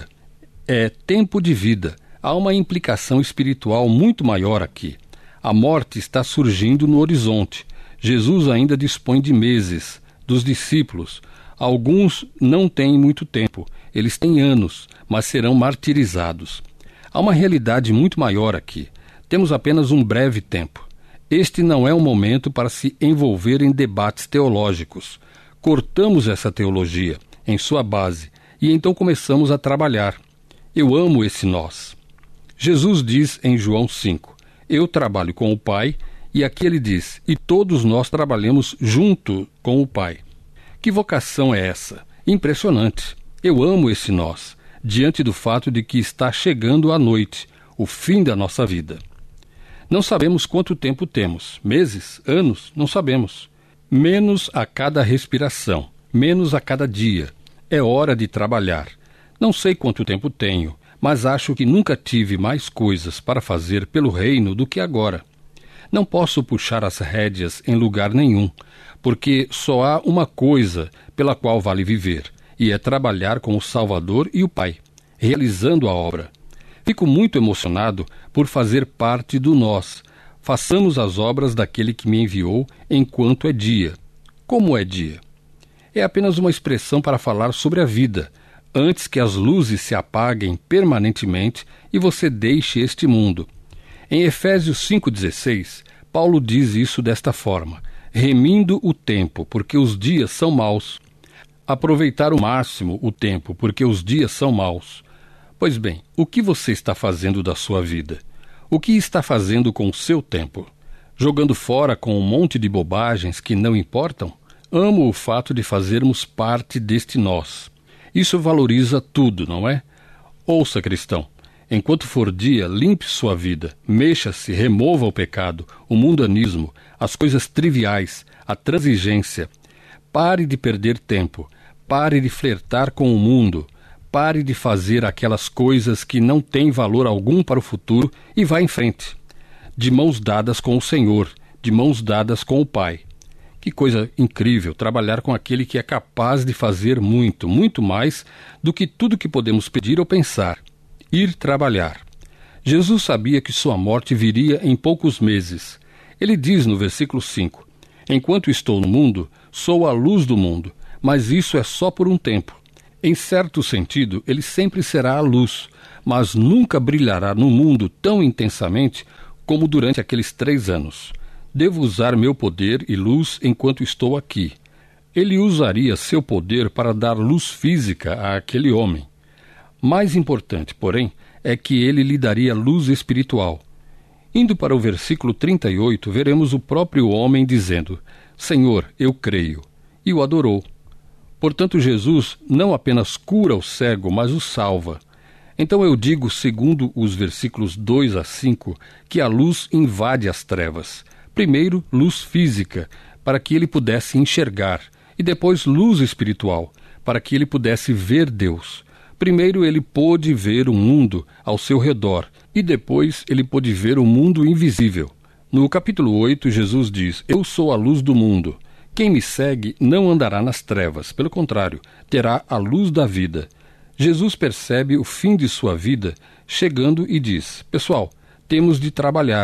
é tempo de vida. Há uma implicação espiritual muito maior aqui. A morte está surgindo no horizonte. Jesus ainda dispõe de meses. Dos discípulos, alguns não têm muito tempo. Eles têm anos, mas serão martirizados. Há uma realidade muito maior aqui. Temos apenas um breve tempo. Este não é o momento para se envolver em debates teológicos. Cortamos essa teologia em sua base e então começamos a trabalhar. Eu amo esse nós. Jesus diz em João 5, eu trabalho com o Pai, e aqui ele diz, e todos nós trabalhamos junto com o Pai. Que vocação é essa? Impressionante. Eu amo esse nós, diante do fato de que está chegando a noite, o fim da nossa vida. Não sabemos quanto tempo temos, meses, anos, não sabemos. Menos a cada respiração, menos a cada dia. É hora de trabalhar. Não sei quanto tempo tenho, mas acho que nunca tive mais coisas para fazer pelo reino do que agora. Não posso puxar as rédeas em lugar nenhum, porque só há uma coisa pela qual vale viver, e é trabalhar com o Salvador e o Pai, realizando a obra. Fico muito emocionado por fazer parte do nós. Façamos as obras daquele que me enviou enquanto é dia. Como é dia? É apenas uma expressão para falar sobre a vida, antes que as luzes se apaguem permanentemente e você deixe este mundo. Em Efésios 5,16, Paulo diz isso desta forma: remindo o tempo, porque os dias são maus. Aproveitar ao máximo o tempo, porque os dias são maus. Pois bem, o que você está fazendo da sua vida? O que está fazendo com o seu tempo? Jogando fora com um monte de bobagens que não importam? Amo o fato de fazermos parte deste nós. Isso valoriza tudo, não é? Ouça, cristão, enquanto for dia, limpe sua vida, mexa-se, remova o pecado, o mundanismo, as coisas triviais, a transigência. Pare de perder tempo, pare de flertar com o mundo, pare de fazer aquelas coisas que não têm valor algum para o futuro e vá em frente. De mãos dadas com o Senhor, de mãos dadas com o Pai. Que coisa incrível trabalhar com aquele que é capaz de fazer muito, muito mais do que tudo que podemos pedir ou pensar. Ir trabalhar. Jesus sabia que sua morte viria em poucos meses. Ele diz no versículo 5, enquanto estou no mundo, sou a luz do mundo, mas isso é só por um tempo. Em certo sentido, ele sempre será a luz, mas nunca brilhará no mundo tão intensamente como durante aqueles 3 anos. Devo usar meu poder e luz enquanto estou aqui. Ele usaria seu poder para dar luz física àquele homem. Mais importante, porém, é que ele lhe daria luz espiritual. Indo para o versículo 38, veremos o próprio homem dizendo, Senhor, eu creio, e o adorou. Portanto, Jesus não apenas cura o cego, mas o salva. Então eu digo, segundo os versículos 2 a 5, que a luz invade as trevas. Primeiro, luz física, para que ele pudesse enxergar, e depois luz espiritual, para que ele pudesse ver Deus. Primeiro ele pôde ver o mundo ao seu redor, e depois ele pôde ver o mundo invisível. No capítulo 8, Jesus diz, eu sou a luz do mundo. Quem me segue não andará nas trevas, pelo contrário, terá a luz da vida. Jesus percebe o fim de sua vida, chegando e diz, pessoal, temos de trabalhar.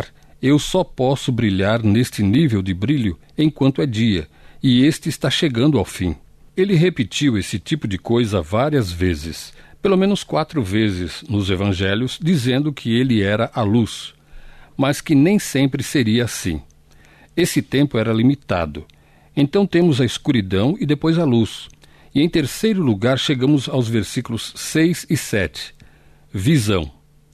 Eu só posso brilhar neste nível de brilho enquanto é dia, e este está chegando ao fim. Ele repetiu esse tipo de coisa várias vezes, pelo menos 4 vezes nos evangelhos, dizendo que ele era a luz, mas que nem sempre seria assim. Esse tempo era limitado. Então temos a escuridão e depois a luz. E em terceiro lugar chegamos aos versículos 6 e 7. Visão.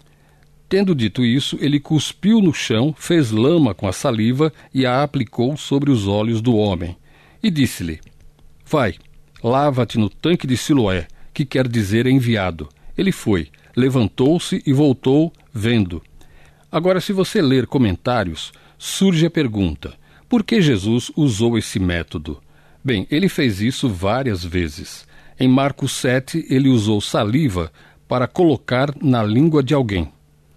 Tendo dito isso, ele cuspiu no chão, fez lama com a saliva e a aplicou sobre os olhos do homem. E disse-lhe: Vai, lava-te no tanque de Siloé, que quer dizer enviado. Ele foi, levantou-se e voltou, vendo. Agora, se você ler comentários, surge a pergunta: por que Jesus usou esse método? Bem, ele fez isso várias vezes. Em Marcos 7, ele usou saliva para colocar na língua de alguém.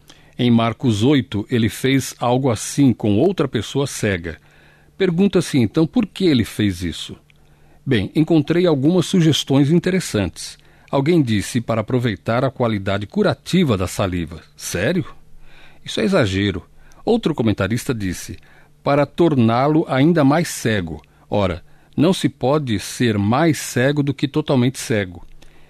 Em Marcos 8, ele fez algo assim com outra pessoa cega. Pergunta-se então por que ele fez isso. Bem, encontrei algumas sugestões interessantes. Alguém disse para aproveitar a qualidade curativa da saliva. Sério? Isso é exagero. Outro comentarista disse: para torná-lo ainda mais cego. Ora, não se pode ser mais cego do que totalmente cego.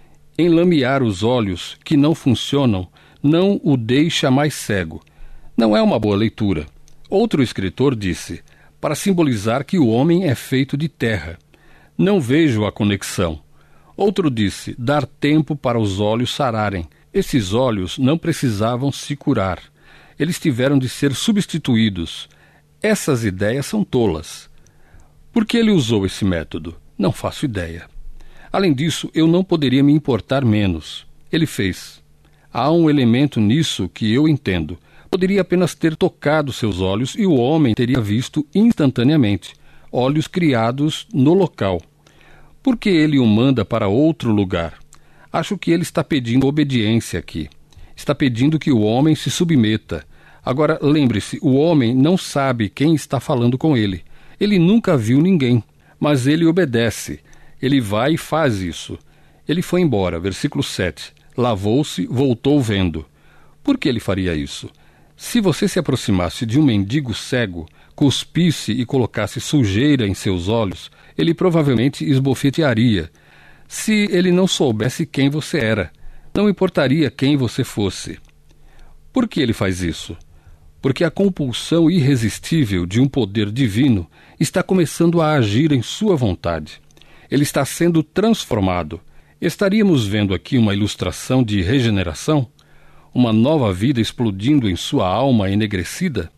Enlamear os olhos que não funcionam não o deixa mais cego. Não é uma boa leitura. Outro escritor disse: para simbolizar que o homem é feito de terra. Não vejo a conexão. Outro disse: dar tempo para os olhos sararem. Esses olhos não precisavam se curar. Eles tiveram de ser substituídos. Essas ideias são tolas. Por que ele usou esse método? Não faço ideia. Além disso, eu não poderia me importar menos. Ele fez. Há um elemento nisso que eu entendo. Poderia apenas ter tocado seus olhos e o homem teria visto instantaneamente. Olhos criados no local. Por que ele o manda para outro lugar? Acho que ele está pedindo obediência aqui. Está pedindo que o homem se submeta. Agora, lembre-se, o homem não sabe quem está falando com ele. Ele nunca viu ninguém, mas ele obedece. Ele vai e faz isso. Ele foi embora, versículo 7. Lavou-se, voltou vendo. Por que ele faria isso? Se você se aproximasse de um mendigo cego, cuspisse e colocasse sujeira em seus olhos, ele provavelmente esbofetearia. Se ele não soubesse quem você era, não importaria quem você fosse. Por que ele faz isso? Porque a compulsão irresistível de um poder divino está começando a agir em sua vontade. Ele está sendo transformado. Estaríamos vendo aqui uma ilustração de regeneração? Uma nova vida explodindo em sua alma enegrecida?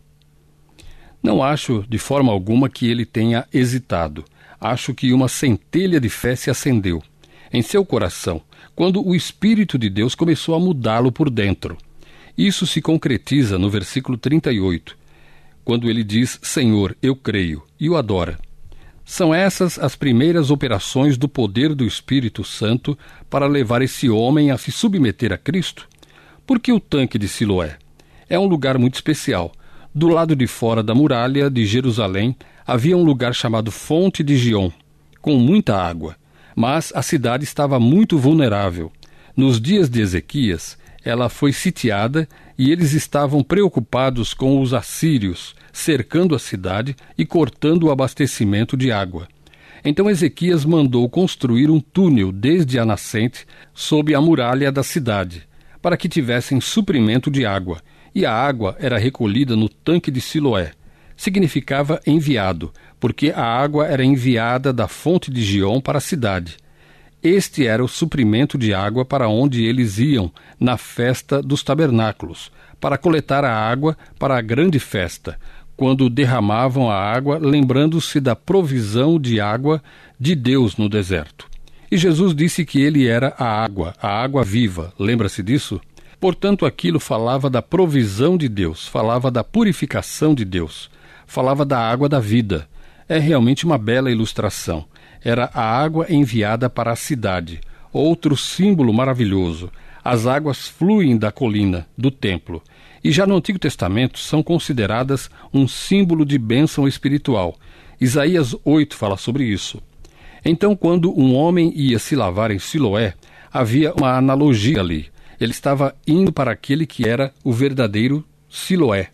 Não acho de forma alguma que ele tenha hesitado. Acho que uma centelha de fé se acendeu em seu coração quando o Espírito de Deus começou a mudá-lo por dentro. Isso se concretiza no versículo 38, quando ele diz: Senhor, eu creio, e o adora. São essas as primeiras operações do poder do Espírito Santo para levar esse homem a se submeter a Cristo. Por que o tanque de Siloé? É um lugar muito especial. Do lado de fora da muralha de Jerusalém havia um lugar chamado Fonte de Gion, com muita água. Mas a cidade estava muito vulnerável. Nos dias de Ezequias, ela foi sitiada e eles estavam preocupados com os assírios, cercando a cidade e cortando o abastecimento de água. Então Ezequias mandou construir um túnel desde a nascente sob a muralha da cidade, para que tivessem suprimento de água, e a água era recolhida no tanque de Siloé. Significava enviado, porque a água era enviada da fonte de Gion para a cidade. Este era o suprimento de água para onde eles iam na festa dos tabernáculos, para coletar a água para a grande festa, quando derramavam a água, lembrando-se da provisão de água de Deus no deserto. E Jesus disse que ele era a água viva. Lembra-se disso? Portanto, aquilo falava da provisão de Deus, falava da purificação de Deus, falava da água da vida. É realmente uma bela ilustração. Era a água enviada para a cidade. Outro símbolo maravilhoso. As águas fluem da colina, do templo. E já no Antigo Testamento são consideradas um símbolo de bênção espiritual. Isaías 8 fala sobre isso. Então, quando um homem ia se lavar em Siloé, havia uma analogia ali. Ele estava indo para aquele que era o verdadeiro Siloé.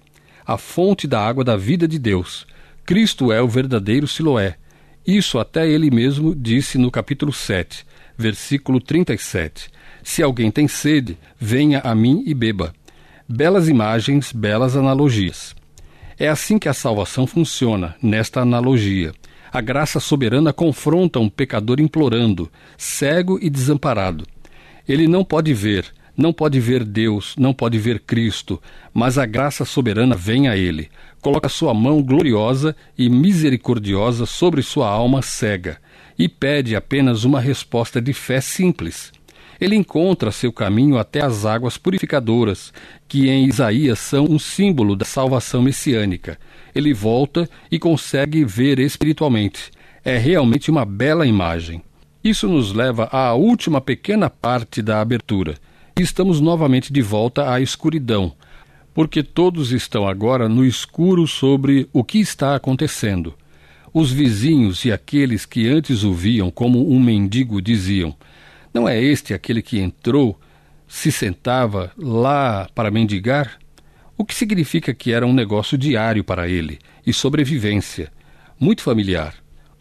a fonte da água da vida de Deus. Cristo é o verdadeiro Siloé. Isso até ele mesmo disse no capítulo 7, versículo 37. Se alguém tem sede, venha a mim e beba. Belas imagens, belas analogias. É assim que a salvação funciona, nesta analogia. A graça soberana confronta um pecador implorando, cego e desamparado. Ele não pode ver Deus, não pode ver Cristo, mas a graça soberana vem a ele, coloca sua mão gloriosa e misericordiosa sobre sua alma cega e pede apenas uma resposta de fé simples. Ele encontra seu caminho até as águas purificadoras, que em Isaías são um símbolo da salvação messiânica. Ele volta e consegue ver espiritualmente. É realmente uma bela imagem. Isso nos leva à última pequena parte da abertura. E estamos novamente de volta à escuridão, porque todos estão agora no escuro sobre o que está acontecendo. Os vizinhos e aqueles que antes o viam como um mendigo diziam: não é este aquele que entrou, se sentava lá para mendigar? O que significa que era um negócio diário para ele, e sobrevivência, muito familiar.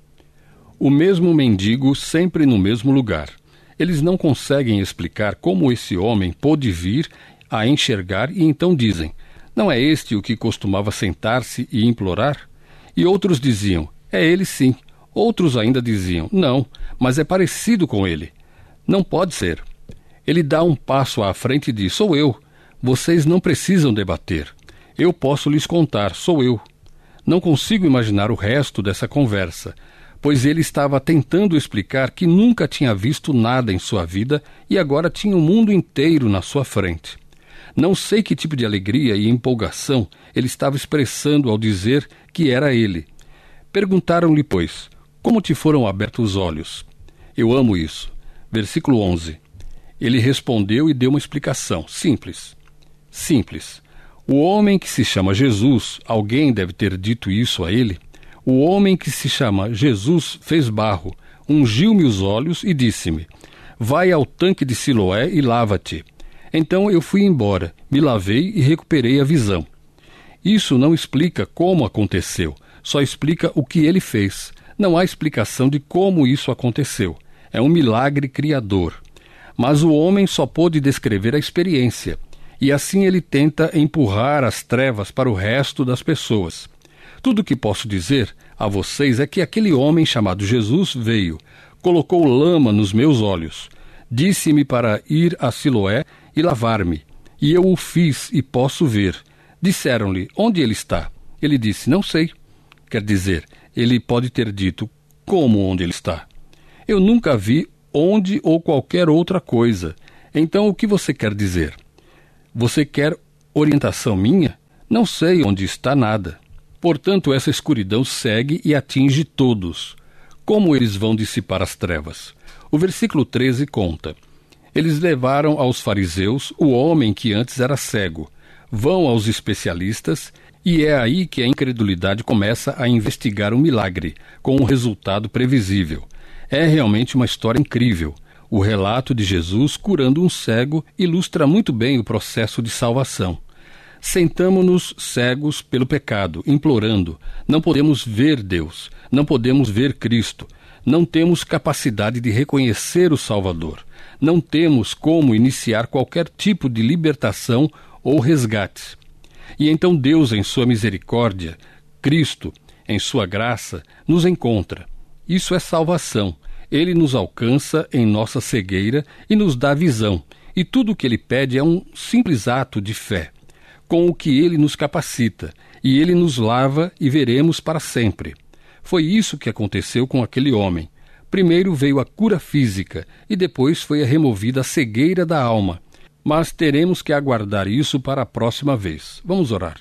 O mesmo mendigo sempre no mesmo lugar. Eles não conseguem explicar como esse homem pôde vir a enxergar e então dizem: não é este o que costumava sentar-se e implorar? E outros diziam: é ele sim. Outros ainda diziam: não, mas é parecido com ele. Não pode ser. Ele dá um passo à frente e diz: sou eu. Vocês não precisam debater. Eu posso lhes contar, sou eu. Não consigo imaginar o resto dessa conversa, pois ele estava tentando explicar que nunca tinha visto nada em sua vida e agora tinha o mundo inteiro na sua frente. Não sei que tipo de alegria e empolgação ele estava expressando ao dizer que era ele. Perguntaram-lhe, pois: como te foram abertos os olhos? Eu amo isso. Versículo 11. Ele respondeu e deu uma explicação simples. Simples. O homem que se chama Jesus, alguém deve ter dito isso a ele. O homem que se chama Jesus fez barro, ungiu-me os olhos e disse-me: vai ao tanque de Siloé e lava-te. Então eu fui embora, me lavei e recuperei a visão. Isso não explica como aconteceu, só explica o que ele fez. Não há explicação de como isso aconteceu. É um milagre criador. Mas o homem só pôde descrever a experiência, e assim ele tenta empurrar as trevas para o resto das pessoas. Tudo o que posso dizer a vocês é que aquele homem chamado Jesus veio, colocou lama nos meus olhos, disse-me para ir a Siloé e lavar-me, e eu o fiz e posso ver. Disseram-lhe: onde ele está? Ele disse: não sei. Quer dizer, ele pode ter dito: como onde ele está? Eu nunca vi onde ou qualquer outra coisa. Então o que você quer dizer? Você quer orientação minha? Não sei onde está nada. Portanto, essa escuridão segue e atinge todos. Como eles vão dissipar as trevas? O versículo 13 conta: eles levaram aos fariseus o homem que antes era cego. Vão aos especialistas, e é aí que a incredulidade começa a investigar o milagre, com um resultado previsível. É realmente uma história incrível. O relato de Jesus curando um cego ilustra muito bem o processo de salvação. Sentamo-nos cegos pelo pecado, implorando. Não podemos ver Deus, não podemos ver Cristo, não temos capacidade de reconhecer o Salvador, não temos como iniciar qualquer tipo de libertação ou resgate. E então Deus, em sua misericórdia, Cristo, em sua graça, nos encontra. Isso é salvação. Ele nos alcança em nossa cegueira e nos dá visão, e tudo o que ele pede é um simples ato de fé, com o que ele nos capacita, e ele nos lava e veremos para sempre. Foi isso que aconteceu com aquele homem. Primeiro veio a cura física, e depois foi removida a cegueira da alma. Mas teremos que aguardar isso para a próxima vez. Vamos orar.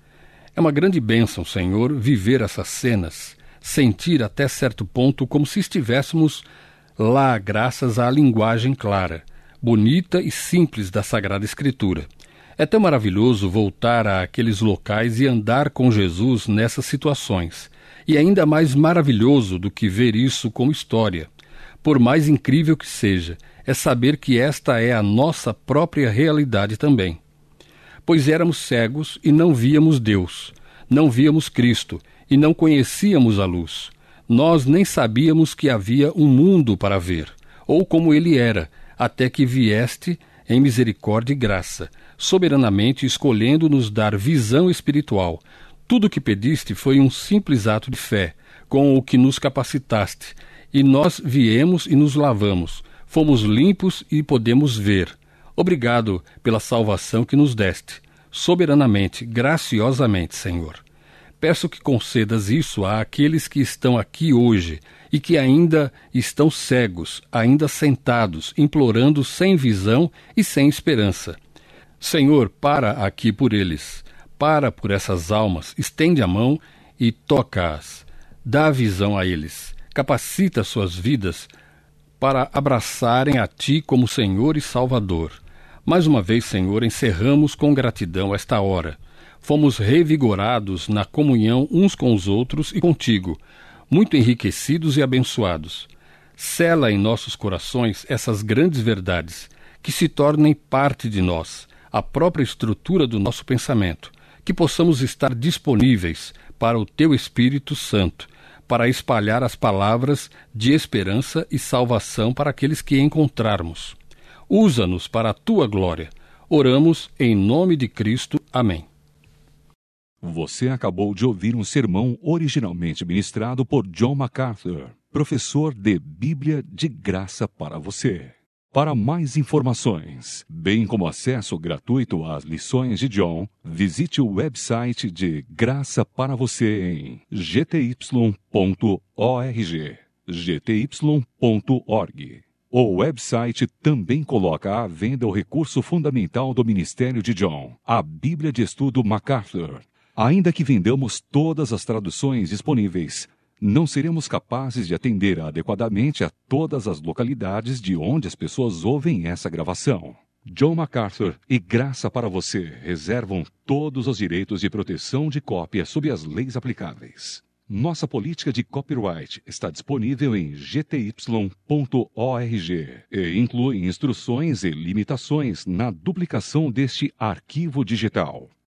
É uma grande bênção, Senhor, viver essas cenas, sentir até certo ponto como se estivéssemos lá graças à linguagem clara, bonita e simples da Sagrada Escritura. É tão maravilhoso voltar àqueles locais e andar com Jesus nessas situações. E ainda mais maravilhoso do que ver isso como história, por mais incrível que seja, é saber que esta é a nossa própria realidade também. pois éramos cegos e não víamos Deus, não víamos Cristo e não conhecíamos a luz. Nós nem sabíamos que havia um mundo para ver, ou como ele era, até que vieste em misericórdia e graça, soberanamente escolhendo nos dar visão espiritual. Tudo o que pediste foi um simples ato de fé, com o que nos capacitaste, e nós viemos e nos lavamos, fomos limpos e podemos ver. Obrigado pela salvação que nos deste, soberanamente, graciosamente, Senhor. Peço que concedas isso àqueles que estão aqui hoje e que ainda estão cegos, ainda sentados, implorando sem visão e sem esperança. Senhor, para aqui por eles, para por essas almas, estende a mão e toca-as. Dá visão a eles, capacita suas vidas para abraçarem a Ti como Senhor e Salvador. Mais uma vez, Senhor, encerramos com gratidão esta hora. Fomos revigorados na comunhão uns com os outros e contigo, muito enriquecidos e abençoados. Sela em nossos corações essas grandes verdades, que se tornem parte de nós, a própria estrutura do nosso pensamento, que possamos estar disponíveis para o Teu Espírito Santo, para espalhar as palavras de esperança e salvação para aqueles que encontrarmos. Usa-nos para a Tua glória. Oramos em nome de Cristo. Amém. Você acabou de ouvir um sermão originalmente ministrado por John MacArthur, professor de Bíblia de graça para você. Para mais informações, bem como acesso gratuito às lições de John, visite o website de Graça para Você em gty.org. gty.org. O website também coloca à venda o recurso fundamental do ministério de John, a Bíblia de Estudo MacArthur. Ainda que vendamos todas as traduções disponíveis, não seremos capazes de atender adequadamente a todas as localidades de onde as pessoas ouvem essa gravação. John MacArthur e Graça para Você reservam todos os direitos de proteção de cópia sob as leis aplicáveis. Nossa política de copyright está disponível em gty.org e inclui instruções e limitações na duplicação deste arquivo digital.